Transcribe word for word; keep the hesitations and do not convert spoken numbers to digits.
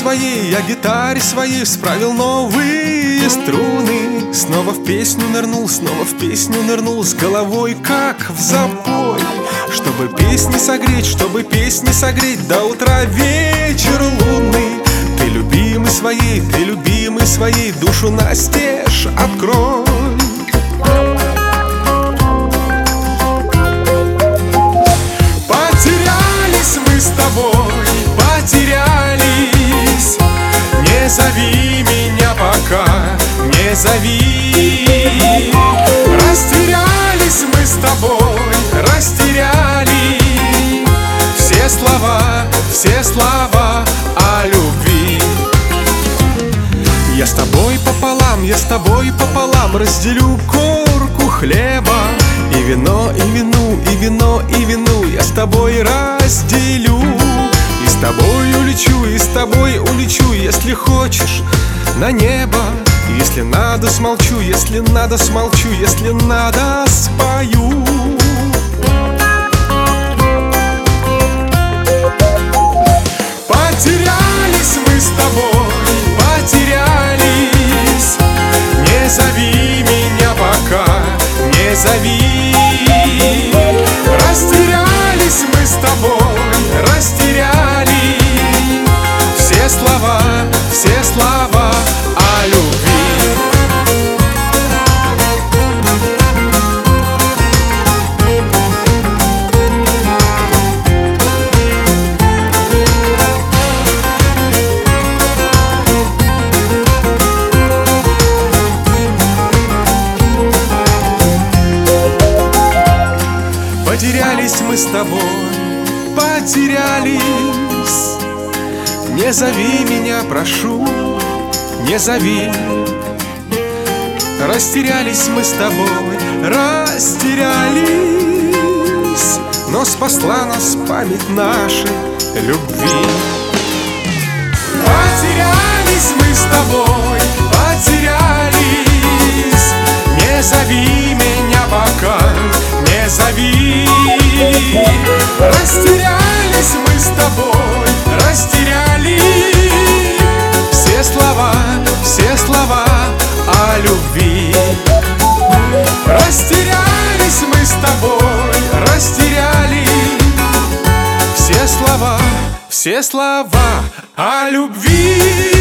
своей, я гитаре своей справил новые струны. Снова в песню нырнул, снова в песню нырнул, с головой как в запой. Чтобы песни согреть, чтобы песни согреть до утра вечер лунный. Ты любимый своей, ты любимый своей, душу настежь открой. Потерялись мы с тобой, потерялись. Не зови меня пока, не зови. Растерялись мы с тобой, растеряли все слова, все слова о любви. Я с тобой пополам, я с тобой пополам разделю корку хлеба. И вино, и вину, и вино, и вину я с тобой разделю. И с тобой улечу, и с тобой улечу, если хочешь, на небо. Если надо, смолчу, если надо, смолчу, если надо, спою. Потерялись мы с тобой, потерялись. Не зови меня пока, не зови. Растерялись мы с тобой, растеряли все слова, все слова о любви. Потерялись мы с тобой, потерялись. Не зови меня, прошу, не зови. Растерялись мы с тобой, растерялись. Но спасла нас память нашей любви. Потерялись мы с тобой, потерялись. Не зови меня пока, не зови. Растерялись мы с тобой, растеряли все слова, все слова о любви. Растерялись мы с тобой, растеряли все слова, все слова о любви.